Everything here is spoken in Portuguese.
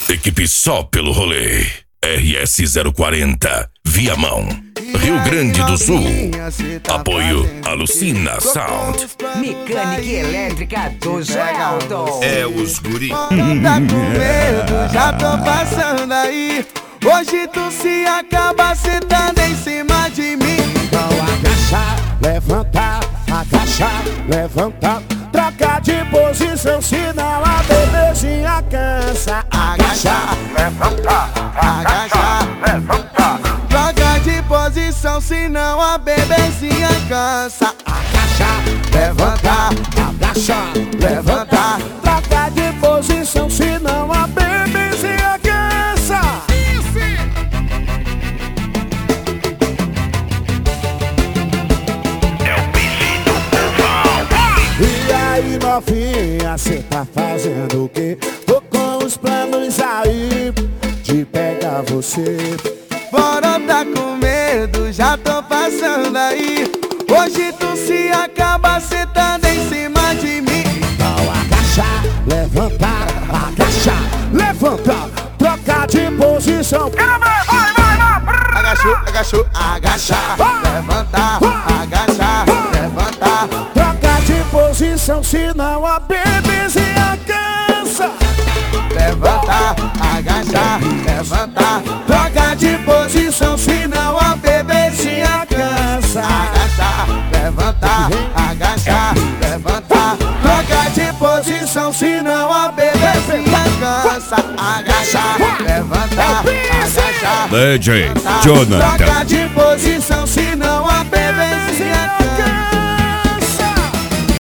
Equipe só pelo rolê. RS-040, Viamão, Rio Grande do Sul. Apoio Alucina Sound. Mecânica elétrica do Geraldo. É os guri. Tá com medo, já tô passando aí. Hoje tu se acaba sentando em cima de mim. Então agachar, levantar, agachar, levantar. Troca de posição, senão a bebezinha cansa. Agachar, levantar, agachar, levantar. troca de posição, senão a bebezinha cansa. Agachar, levantar, agachar, levantar. Troca de posição, senão a bebezinha cansa. E aí, novinha, cê tá fazendo o quê? Tô com os planos aí de pegar você. Bora, tá com medo, já tô passando aí. Hoje tu se acaba sentando em cima de mim. Então agachar, levantar, agachar, levantar. Trocar de posição. Agachou, agachou, agachar, levantar, agachar, levantar. Troca de posição, senão a bebezinha cansa. Levantar, agachar, levantar. Troca de posição, senão a bebezinha cansa. Agachar, levantar, agachar, levantar. Troca de posição, senão a bebezinha cansa. Agachar, levantar, agachar. DJ Troca Jonathan. de posição, senão